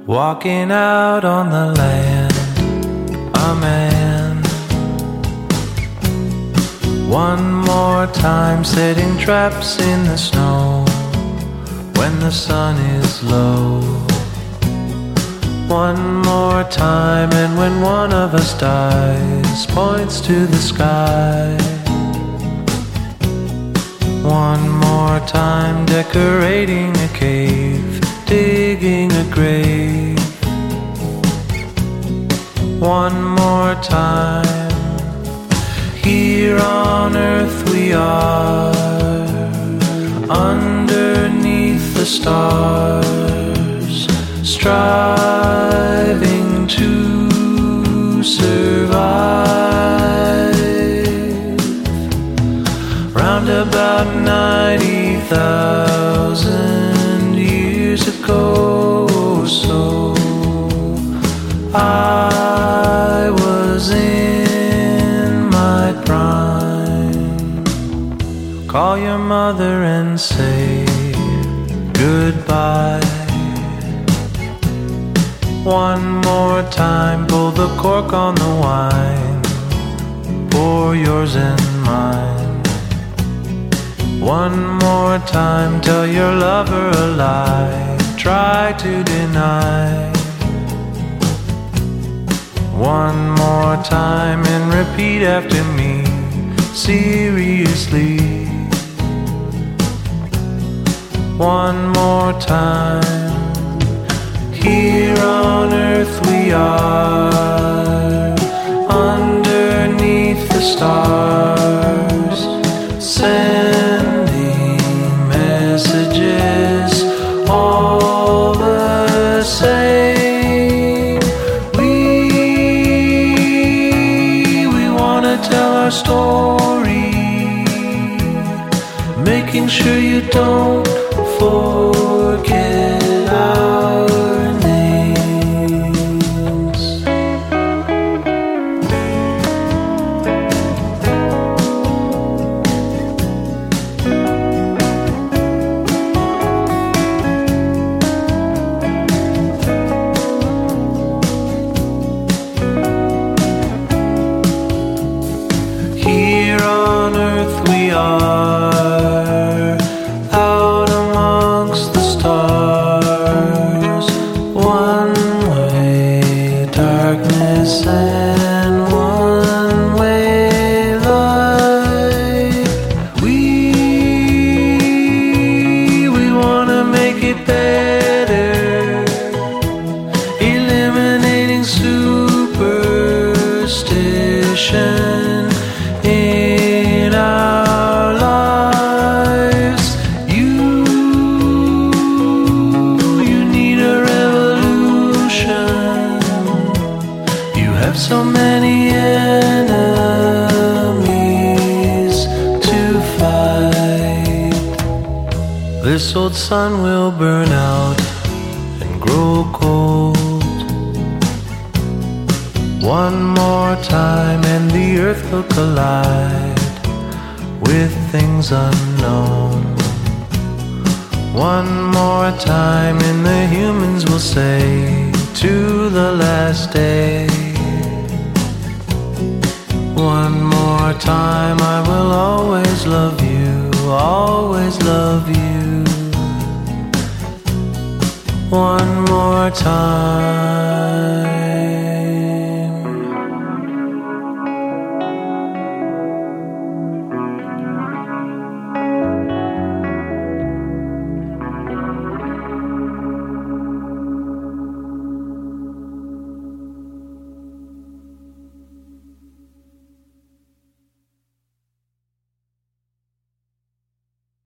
Walking out on the land, a man. One more time setting traps in the snow when the sun is low. One more time, and when one of us dies, points to the sky. One more time, decorating a cave, digging a grave. One more time, here on earth we are, underneath the stars, striving to survive. Round about 90,000 years ago, so I was in my prime. Call your mother and say goodbye. One more time, pull the cork on the wine, pour yours and mine. One more time, tell your lover a lie, try to deny. One more time and repeat after me, seriously. One more time, here on earth we are, underneath the stars, sending messages all the same. We wanna tell our story, making sure you don't forget our names. Here on earth we are, out amongst the stars, one way darkness and one way light. We wanna make it better, eliminating superstition in our lives. You need a revolution. You have so many enemies to fight. This old sun will burn out and grow cold. One more time and the earth will collide with things unknown. One more time and the humans will say to the last day. One more time, I will always love you, always love you. One more time.